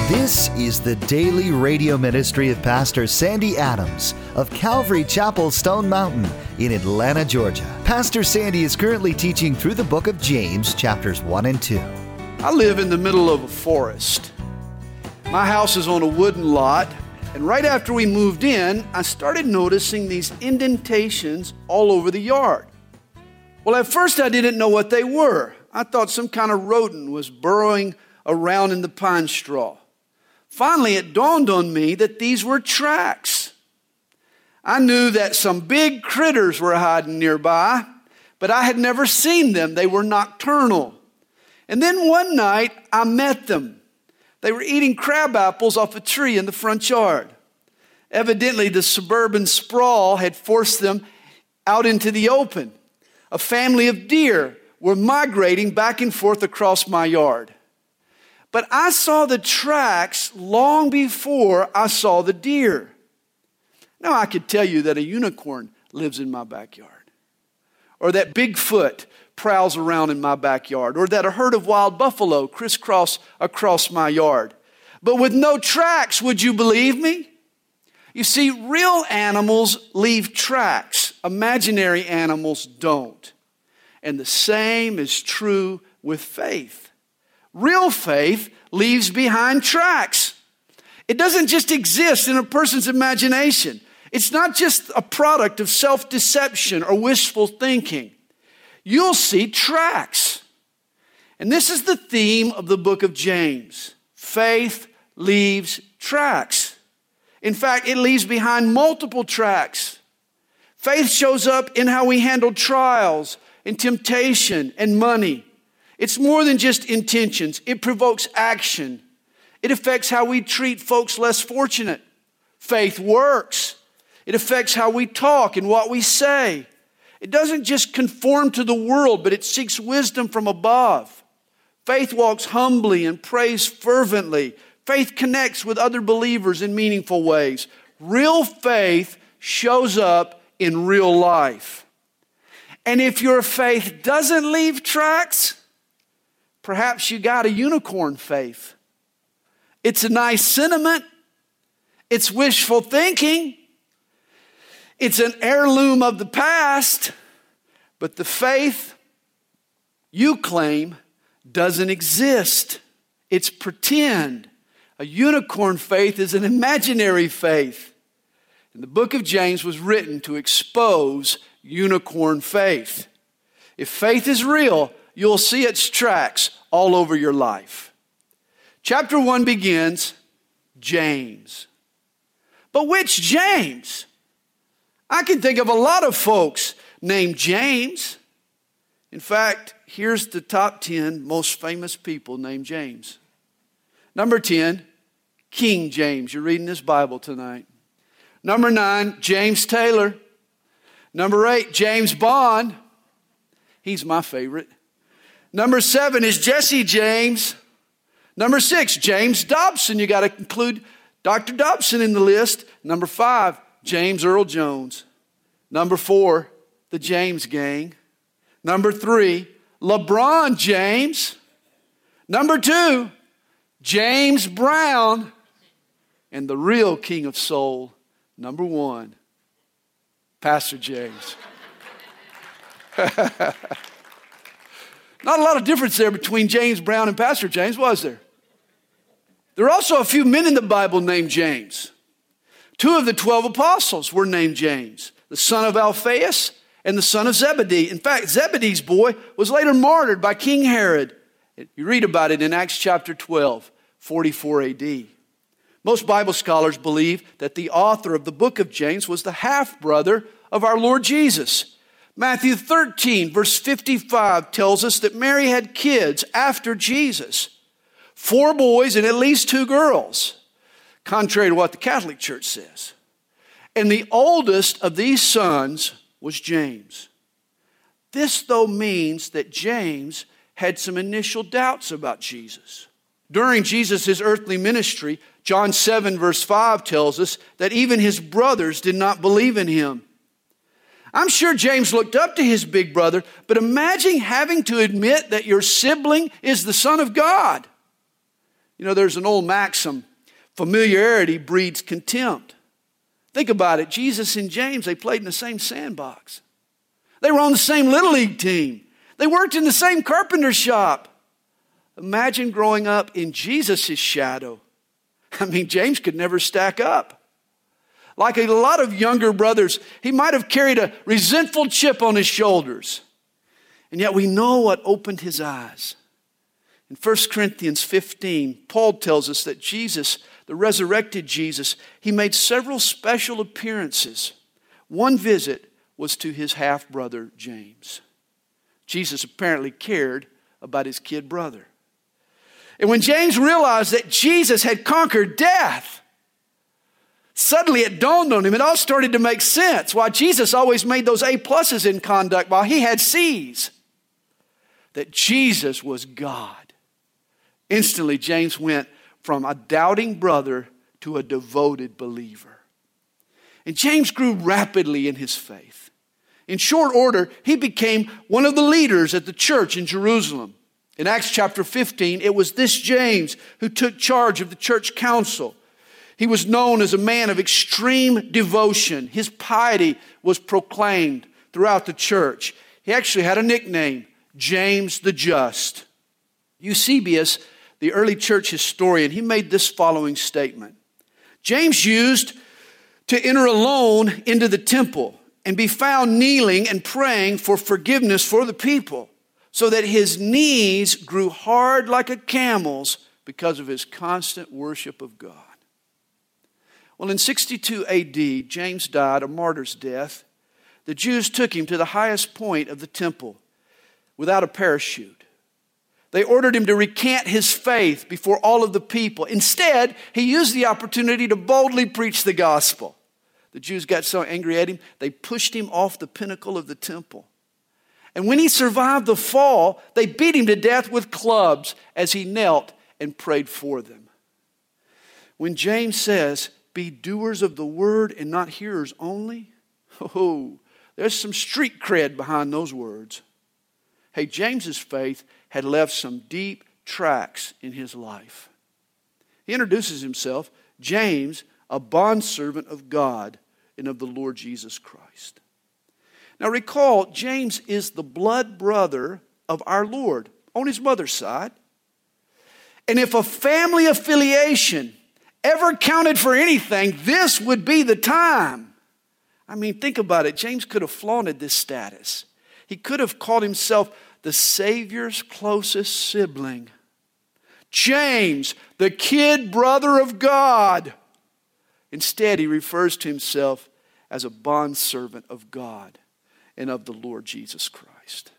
This is the daily radio ministry of Pastor Sandy Adams of Calvary Chapel, Stone Mountain in Atlanta, Georgia. Pastor Sandy is currently teaching through the book of James, chapters 1 and 2. I live in the middle of a forest. My house is on a wooden lot, and right after we moved in, I started noticing these indentations all over the yard. Well, at first I didn't know what they were. I thought some kind of rodent was burrowing around in the pine straw. Finally, it dawned on me that these were tracks. I knew that some big critters were hiding nearby, but I had never seen them. They were nocturnal. And then one night, I met them. They were eating crab apples off a tree in the front yard. Evidently, the suburban sprawl had forced them out into the open. A family of deer were migrating back and forth across my yard. But I saw the tracks long before I saw the deer. Now I could tell you that a unicorn lives in my backyard, or that Bigfoot prowls around in my backyard, or that a herd of wild buffalo crisscross across my yard. But with no tracks, would you believe me? You see, real animals leave tracks. Imaginary animals don't. And the same is true with faith. Real faith leaves behind tracks. It doesn't just exist in a person's imagination. It's not just a product of self-deception or wishful thinking. You'll see tracks. And this is the theme of the book of James. Faith leaves tracks. In fact, it leaves behind multiple tracks. Faith shows up in how we handle trials and temptation and money. It's more than just intentions. It provokes action. It affects how we treat folks less fortunate. Faith works. It affects how we talk and what we say. It doesn't just conform to the world, but it seeks wisdom from above. Faith walks humbly and prays fervently. Faith connects with other believers in meaningful ways. Real faith shows up in real life. And if your faith doesn't leave tracks, perhaps you got a unicorn faith. It's a nice sentiment. It's wishful thinking. It's an heirloom of the past. But the faith you claim doesn't exist. It's pretend. A unicorn faith is an imaginary faith. And the book of James was written to expose unicorn faith. If faith is real, you'll see its tracks all over your life. Chapter 1 begins, James. But which James? I can think of a lot of folks named James. In fact, here's the top 10 most famous people named James. Number 10, King James. You're reading this Bible tonight. Number 9, James Taylor. Number 8, James Bond. He's my favorite. Number 7 is Jesse James. Number 6, James Dobson. You got to include Dr. Dobson in the list. Number 5, James Earl Jones. Number 4, the James Gang. Number 3, LeBron James. Number 2, James Brown. And the real king of soul, number 1, Pastor James. Not a lot of difference there between James Brown and Pastor James, was there? There are also a few men in the Bible named James. 2 of the 12 apostles were named James, the son of Alphaeus and the son of Zebedee. In fact, Zebedee's boy was later martyred by King Herod. You read about it in Acts chapter 12, 44 AD. Most Bible scholars believe that the author of the book of James was the half-brother of our Lord Jesus. Matthew 13, verse 55 tells us that Mary had kids after Jesus. 4 boys and at least 2 girls, contrary to what the Catholic Church says. And the oldest of these sons was James. This, though, means that James had some initial doubts about Jesus. During Jesus' earthly ministry, John 7, verse 5 tells us that even his brothers did not believe in him. I'm sure James looked up to his big brother, but imagine having to admit that your sibling is the Son of God. You know, there's an old maxim, familiarity breeds contempt. Think about it. Jesus and James, they played in the same sandbox. They were on the same Little League team. They worked in the same carpenter shop. Imagine growing up in Jesus' shadow. I mean, James could never stack up. Like a lot of younger brothers, he might have carried a resentful chip on his shoulders. And yet we know what opened his eyes. In 1 Corinthians 15, Paul tells us that Jesus, the resurrected Jesus, he made several special appearances. One visit was to his half-brother James. Jesus apparently cared about his kid brother. And when James realized that Jesus had conquered death, suddenly it dawned on him, it all started to make sense. Why Jesus always made those A+ in conduct while he had C's. That Jesus was God. Instantly, James went from a doubting brother to a devoted believer. And James grew rapidly in his faith. In short order, he became one of the leaders at the church in Jerusalem. In Acts chapter 15, it was this James who took charge of the church council. He was known as a man of extreme devotion. His piety was proclaimed throughout the church. He actually had a nickname, James the Just. Eusebius, the early church historian, he made this following statement. James used to enter alone into the temple and be found kneeling and praying for forgiveness for the people, so that his knees grew hard like a camel's because of his constant worship of God. Well, in 62 AD, James died a martyr's death. The Jews took him to the highest point of the temple without a parachute. They ordered him to recant his faith before all of the people. Instead, he used the opportunity to boldly preach the gospel. The Jews got so angry at him, they pushed him off the pinnacle of the temple. And when he survived the fall, they beat him to death with clubs as he knelt and prayed for them. When James says, be doers of the word and not hearers only, there's some street cred behind those words. Hey, James's faith had left some deep tracks in his life. He introduces himself, James, a bondservant of God and of the Lord Jesus Christ. Now recall, James is the blood brother of our Lord on his mother's side. And if a family affiliation ever counted for anything, this would be the time. I mean, think about it. James could have flaunted this status. He could have called himself the Savior's closest sibling. James, the kid brother of God. Instead, he refers to himself as a bondservant of God and of the Lord Jesus Christ.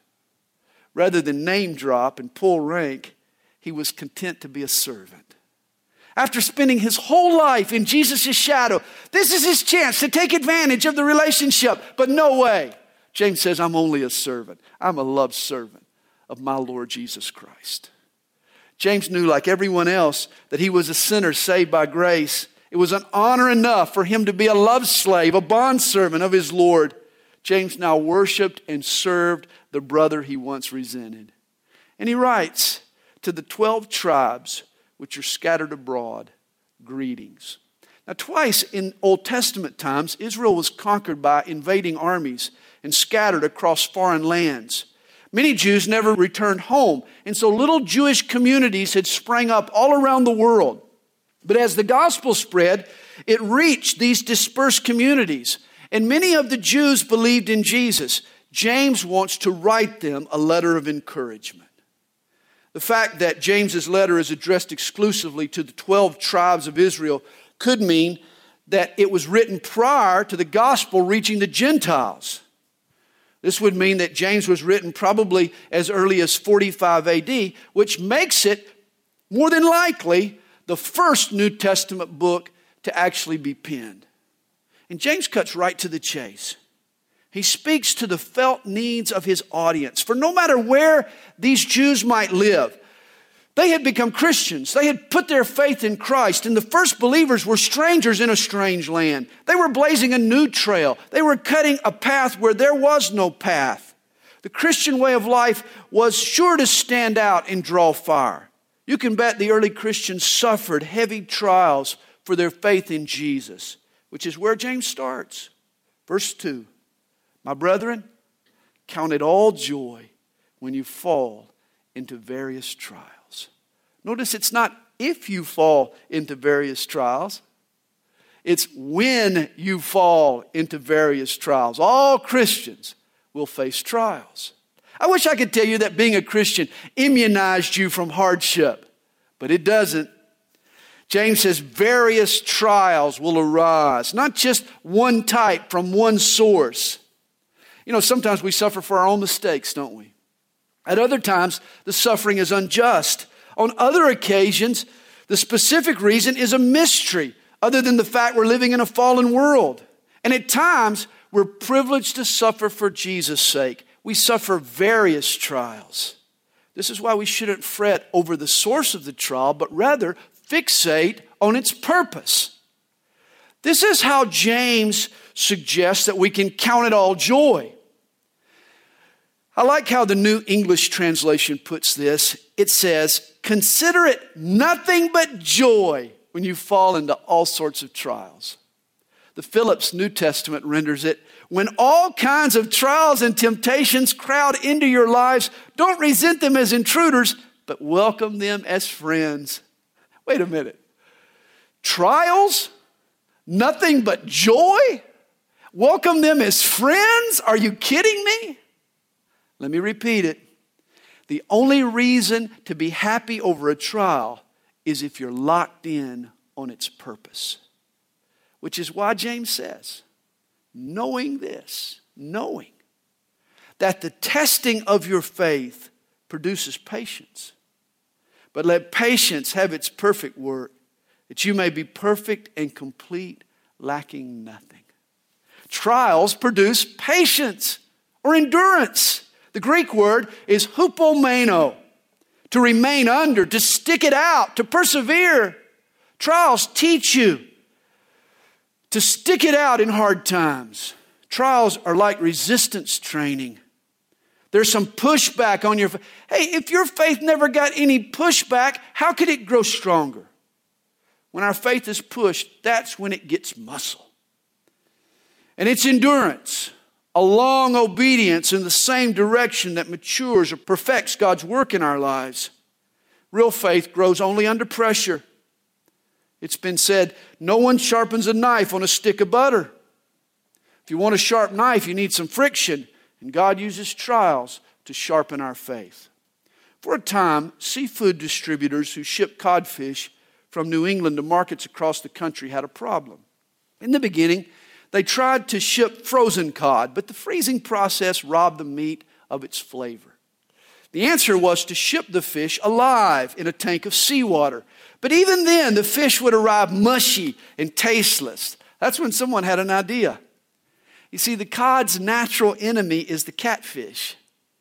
Rather than name drop and pull rank, he was content to be a servant. After spending his whole life in Jesus' shadow, this is his chance to take advantage of the relationship. But no way. James says, I'm only a servant. I'm a loved servant of my Lord Jesus Christ. James knew, like everyone else, that he was a sinner saved by grace. It was an honor enough for him to be a love slave, a bondservant of his Lord. James now worshiped and served the brother he once resented. And he writes, to the 12 tribes which are scattered abroad, greetings. Now, twice in Old Testament times, Israel was conquered by invading armies and scattered across foreign lands. Many Jews never returned home, and so little Jewish communities had sprang up all around the world. But as the gospel spread, it reached these dispersed communities, and many of the Jews believed in Jesus. James wants to write them a letter of encouragement. The fact that James's letter is addressed exclusively to the 12 tribes of Israel could mean that it was written prior to the gospel reaching the Gentiles. This would mean that James was written probably as early as 45 AD, which makes it more than likely the first New Testament book to actually be penned. And James cuts right to the chase. He speaks to the felt needs of his audience. For no matter where these Jews might live, they had become Christians. They had put their faith in Christ. And the first believers were strangers in a strange land. They were blazing a new trail. They were cutting a path where there was no path. The Christian way of life was sure to stand out and draw fire. You can bet the early Christians suffered heavy trials for their faith in Jesus, which is where James starts. Verse 2, my brethren, count it all joy when you fall into various trials. Notice it's not if you fall into various trials. It's when you fall into various trials. All Christians will face trials. I wish I could tell you that being a Christian immunized you from hardship, but it doesn't. James says various trials will arise, not just one type from one source. You know, sometimes we suffer for our own mistakes, don't we? At other times, the suffering is unjust. On other occasions, the specific reason is a mystery, other than the fact we're living in a fallen world. And at times, we're privileged to suffer for Jesus' sake. We suffer various trials. This is why we shouldn't fret over the source of the trial, but rather fixate on its purpose. This is how James suggests that we can count it all joy. I like how the New English Translation puts this. It says, consider it nothing but joy when you fall into all sorts of trials. The Phillips New Testament renders it, when all kinds of trials and temptations crowd into your lives, don't resent them as intruders, but welcome them as friends. Wait a minute. Trials? Nothing but joy? Welcome them as friends? Are you kidding me? Let me repeat it. The only reason to be happy over a trial is if you're locked in on its purpose. Which is why James says, knowing this, knowing that the testing of your faith produces patience. But let patience have its perfect work, that you may be perfect and complete, lacking nothing. Trials produce patience or endurance. The Greek word is hupomeno, to remain under, to stick it out, to persevere. Trials teach you to stick it out in hard times. Trials are like resistance training. There's some pushback on your faith. Hey, if your faith never got any pushback, how could it grow stronger? When our faith is pushed, that's when it gets muscle. And it's endurance, a long obedience in the same direction that matures or perfects God's work in our lives. Real faith grows only under pressure. It's been said, no one sharpens a knife on a stick of butter. If you want a sharp knife, you need some friction. And God uses trials to sharpen our faith. For a time, seafood distributors who ship codfish from New England to markets across the country had a problem. In the beginning, they tried to ship frozen cod, but the freezing process robbed the meat of its flavor. The answer was to ship the fish alive in a tank of seawater. But even then, the fish would arrive mushy and tasteless. That's when someone had an idea. You see, the cod's natural enemy is the catfish.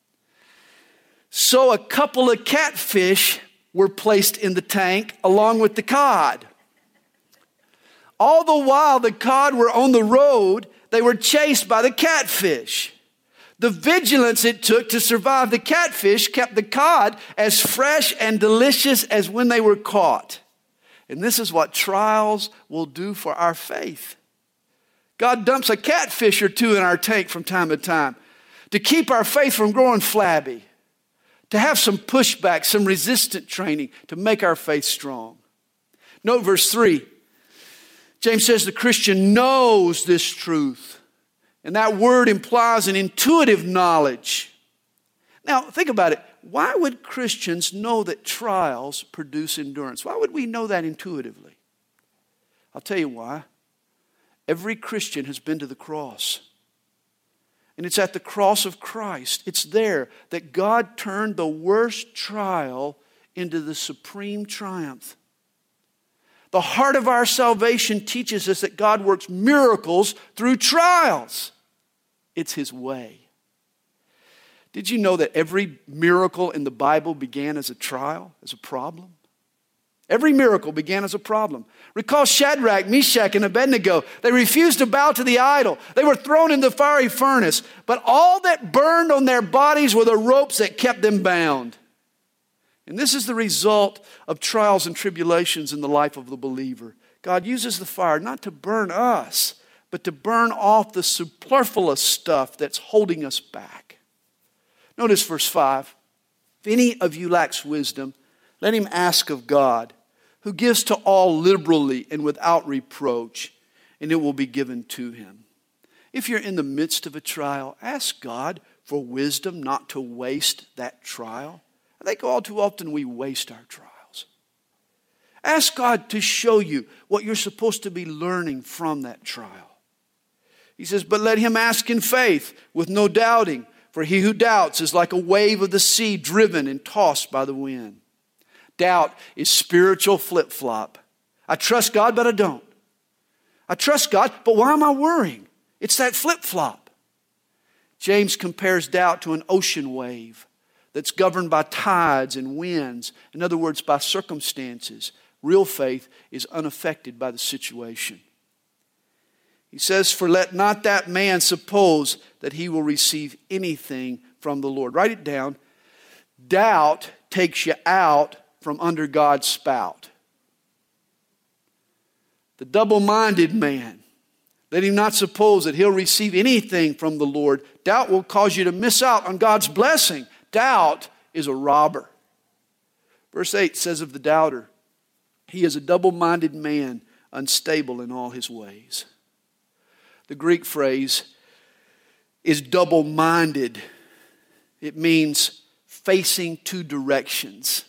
So a couple of catfish were placed in the tank along with the cod. All the while the cod were on the road, they were chased by the catfish. The vigilance it took to survive the catfish kept the cod as fresh and delicious as when they were caught. And this is what trials will do for our faith. God dumps a catfish or two in our tank from time to time to keep our faith from growing flabby, to have some pushback, some resistant training to make our faith strong. Note verse 3. James says the Christian knows this truth. And that word implies an intuitive knowledge. Now, think about it. Why would Christians know that trials produce endurance? Why would we know that intuitively? I'll tell you why. Every Christian has been to the cross. And it's at the cross of Christ. It's there that God turned the worst trial into the supreme triumph. The heart of our salvation teaches us that God works miracles through trials. It's His way. Did you know that every miracle in the Bible began as a trial, as a problem? Every miracle began as a problem. Recall Shadrach, Meshach, and Abednego. They refused to bow to the idol. They were thrown in the fiery furnace. But all that burned on their bodies were the ropes that kept them bound. And this is the result of trials and tribulations in the life of the believer. God uses the fire not to burn us, but to burn off the superfluous stuff that's holding us back. Notice verse 5. If any of you lacks wisdom, let him ask of God, who gives to all liberally and without reproach, and it will be given to him. If you're in the midst of a trial, ask God for wisdom not to waste that trial. I think all too often we waste our trials. Ask God to show you what you're supposed to be learning from that trial. He says, but let him ask in faith with no doubting, for he who doubts is like a wave of the sea driven and tossed by the wind. Doubt is spiritual flip-flop. I trust God, but I don't. I trust God, but why am I worrying? It's that flip-flop. James compares doubt to an ocean wave that's governed by tides and winds. In other words, by circumstances. Real faith is unaffected by the situation. He says, for let not that man suppose that he will receive anything from the Lord. Write it down. Doubt takes you out from under God's spout. The double-minded man, let him not suppose that he'll receive anything from the Lord. Doubt will cause you to miss out on God's blessing. Doubt is a robber. Verse 8 says of the doubter, he is a double-minded man, unstable in all his ways. The Greek phrase is double-minded. It means facing two directions.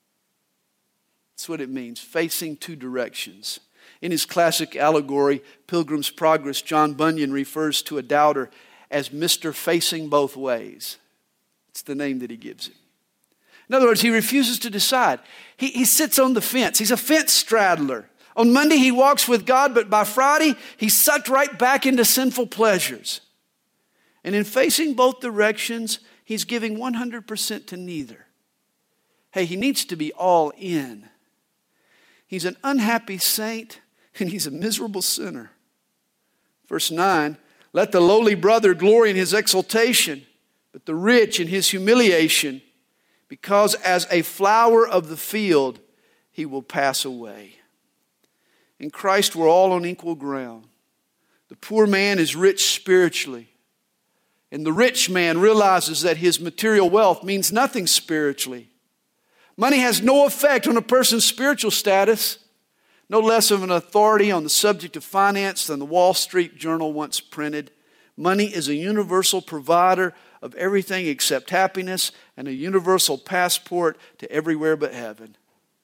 That's what it means, facing two directions. In his classic allegory, Pilgrim's Progress, John Bunyan refers to a doubter as Mr. Facing Both Ways. It's the name that he gives him. In other words, he refuses to decide. He sits on the fence. He's a fence straddler. On Monday, he walks with God, but by Friday, he's sucked right back into sinful pleasures. And in facing both directions, he's giving 100% to neither. Hey, he needs to be all in. He's an unhappy saint, and he's a miserable sinner. Verse 9, let the lowly brother glory in his exaltation, but the rich in his humiliation, because as a flower of the field, he will pass away. In Christ, we're all on equal ground. The poor man is rich spiritually, and the rich man realizes that his material wealth means nothing spiritually. Money has no effect on a person's spiritual status. No less of an authority on the subject of finance than the Wall Street Journal once printed. Money is a universal provider of everything except happiness and a universal passport to everywhere but heaven.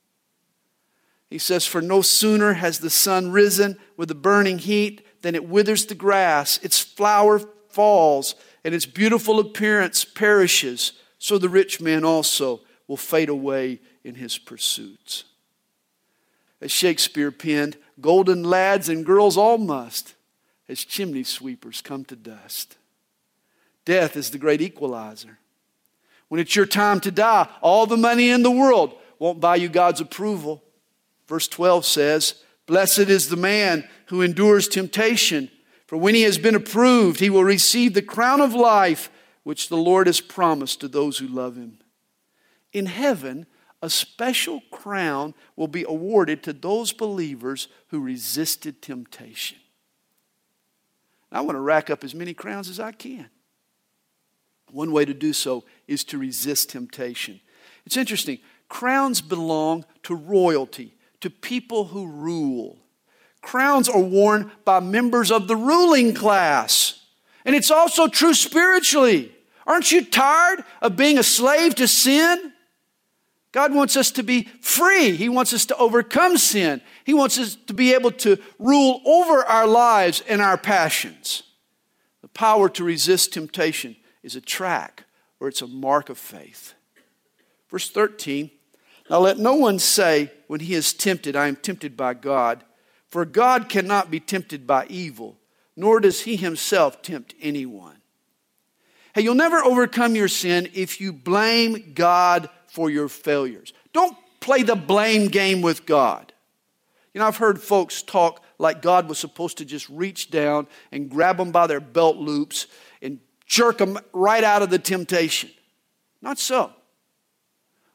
He says, for no sooner has the sun risen with a burning heat than it withers the grass. Its flower falls and its beautiful appearance perishes. So the rich man also will fade away in his pursuits. As Shakespeare penned, golden lads and girls all must, as chimney sweepers come to dust. Death is the great equalizer. When it's your time to die, all the money in the world won't buy you God's approval. Verse 12 says, blessed is the man who endures temptation, for when he has been approved, he will receive the crown of life which the Lord has promised to those who love him. In heaven, a special crown will be awarded to those believers who resisted temptation. I want to rack up as many crowns as I can. One way to do so is to resist temptation. It's interesting. Crowns belong to royalty, to people who rule. Crowns are worn by members of the ruling class. And it's also true spiritually. Aren't you tired of being a slave to sin? God wants us to be free. He wants us to overcome sin. He wants us to be able to rule over our lives and our passions. The power to resist temptation is a track, or it's a mark of faith. Verse 13, now let no one say when he is tempted, I am tempted by God. For God cannot be tempted by evil, nor does he himself tempt anyone. Hey, you'll never overcome your sin if you blame God for your failures. Don't play the blame game with God. You know, I've heard folks talk like God was supposed to just reach down and grab them by their belt loops and jerk them right out of the temptation. Not so.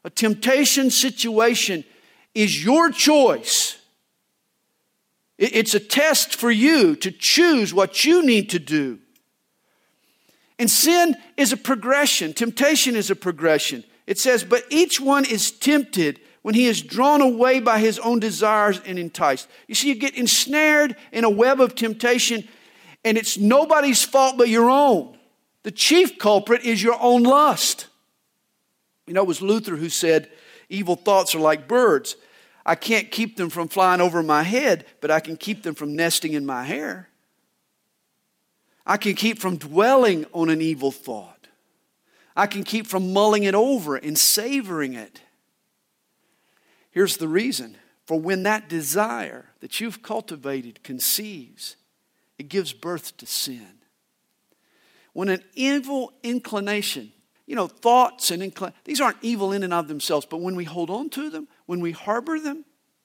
A temptation situation is your choice. It's a test for you to choose what you need to do. And sin is a progression. Temptation is a progression. It says, but each one is tempted when he is drawn away by his own desires and enticed. You see, you get ensnared in a web of temptation, and it's nobody's fault but your own. The chief culprit is your own lust. You know, it was Luther who said, evil thoughts are like birds. I can't keep them from flying over my head, but I can keep them from nesting in my hair. I can keep from dwelling on an evil thought. I can keep from mulling it over and savoring it. Here's the reason. For when that desire that you've cultivated conceives, it gives birth to sin. When an evil inclination, thoughts and these aren't evil in and of themselves, but when we hold on to them, when we harbor them,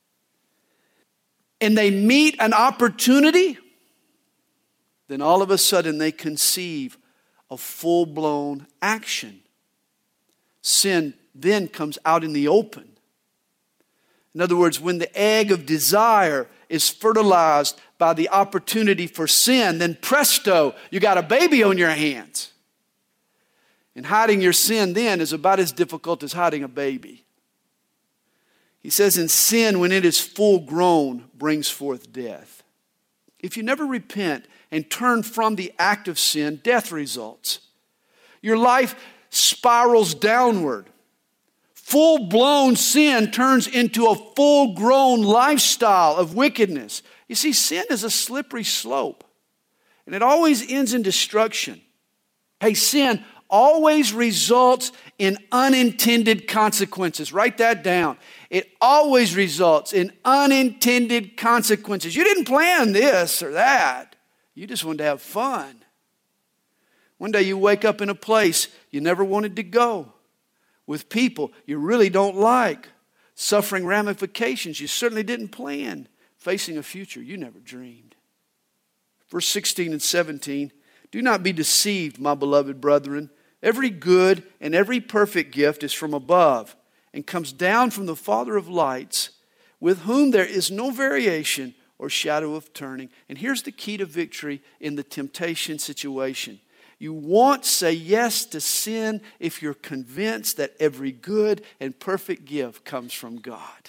and they meet an opportunity, then all of a sudden they conceive a full-blown action. Sin then comes out in the open. In other words, when the egg of desire is fertilized by the opportunity for sin, then presto, you got a baby on your hands. And hiding your sin then is about as difficult as hiding a baby. He says, in sin, when it is full grown, brings forth death. If you never repent and turn from the act of sin, death results. Your life spirals downward. Full-blown sin turns into a full-grown lifestyle of wickedness. You see, sin is a slippery slope, and it always ends in destruction. Hey, sin always results in unintended consequences. Write that down. It always results in unintended consequences. You didn't plan this or that. You just wanted to have fun. One day you wake up in a place you never wanted to go, with people you really don't like, suffering ramifications you certainly didn't plan, facing a future you never dreamed. Verse 16 and 17, do not be deceived, my beloved brethren. Every good and every perfect gift is from above and comes down from the Father of lights, with whom there is no variation or shadow of turning. And here's the key to victory in the temptation situation. You won't say yes to sin if you're convinced that every good and perfect gift comes from God.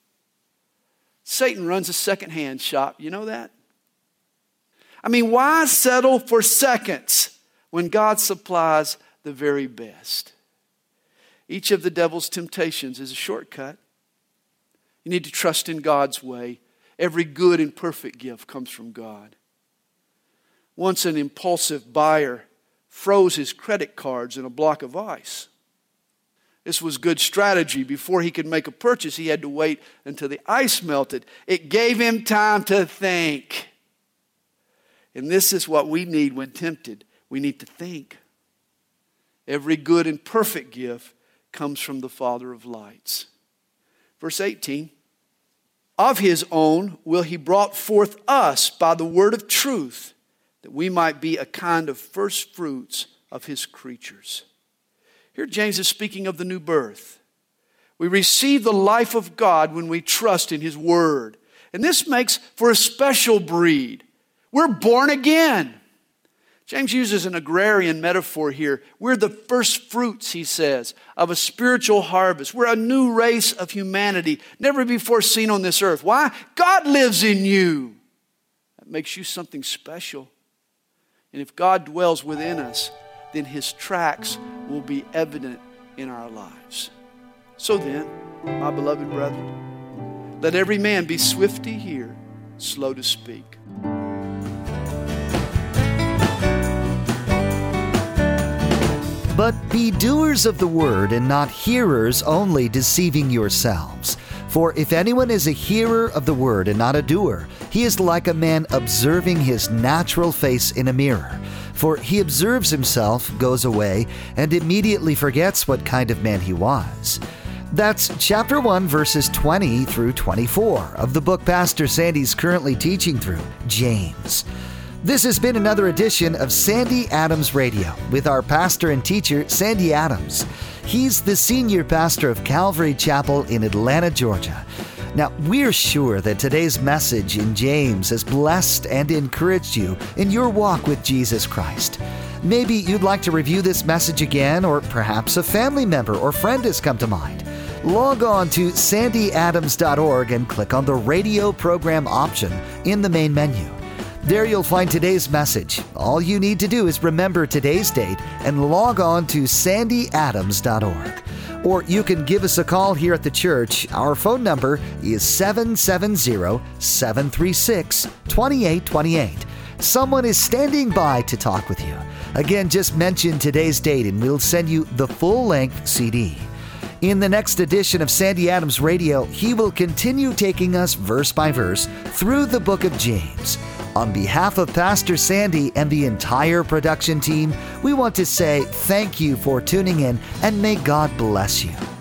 Satan runs a secondhand shop. You know that? I mean, why settle for seconds when God supplies the very best? Each of the devil's temptations is a shortcut. You need to trust in God's way. Every good and perfect gift comes from God. Once an impulsive buyer froze his credit cards in a block of ice. This was good strategy. Before he could make a purchase, he had to wait until the ice melted. It gave him time to think. And this is what we need when tempted. We need to think. Every good and perfect gift comes from the Father of lights. Verse 18, of his own will he brought forth us by the word of truth, that we might be a kind of first fruits of his creatures. Here James is speaking of the new birth. We receive the life of God when we trust in his word. And this makes for a special breed. We're born again. James uses an agrarian metaphor here. We're the first fruits, he says, of a spiritual harvest. We're a new race of humanity, never before seen on this earth. Why? God lives in you. That makes you something special. And if God dwells within us, then his tracks will be evident in our lives. So then, my beloved brethren, let every man be swift to hear, slow to speak. But be doers of the word and not hearers only, deceiving yourselves. For if anyone is a hearer of the word and not a doer, he is like a man observing his natural face in a mirror. For he observes himself, goes away, and immediately forgets what kind of man he was. That's chapter 1, verses 20 through 24 of the book Pastor Sandy's currently teaching through, James. This has been another edition of Sandy Adams Radio with our pastor and teacher, Sandy Adams. He's the senior pastor of Calvary Chapel in Atlanta, Georgia. Now, we're sure that today's message in James has blessed and encouraged you in your walk with Jesus Christ. Maybe you'd like to review this message again, or perhaps a family member or friend has come to mind. Log on to sandyadams.org and click on the radio program option in the main menu. There you'll find today's message. All you need to do is remember today's date and log on to sandyadams.org. Or you can give us a call here at the church. Our phone number is 770-736-2828. Someone is standing by to talk with you. Again, just mention today's date and we'll send you the full-length CD. In the next edition of Sandy Adams Radio, he will continue taking us verse by verse through the book of James. On behalf of Pastor Sandy and the entire production team, we want to say thank you for tuning in and may God bless you.